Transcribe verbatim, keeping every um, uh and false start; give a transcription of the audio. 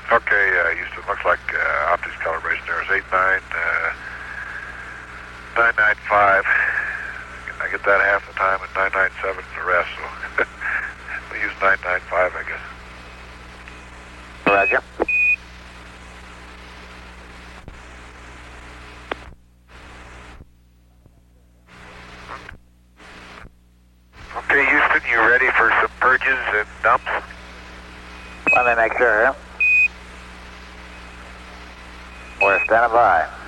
Okay, uh, Houston, looks like uh, optics calibration there is eight nine nine five. I get that half the time and nine nine seven the rest, so we use nine nine five, I guess. Roger. Okay, Houston, you ready for some purges and dumps? Let me make sure. We're standing by.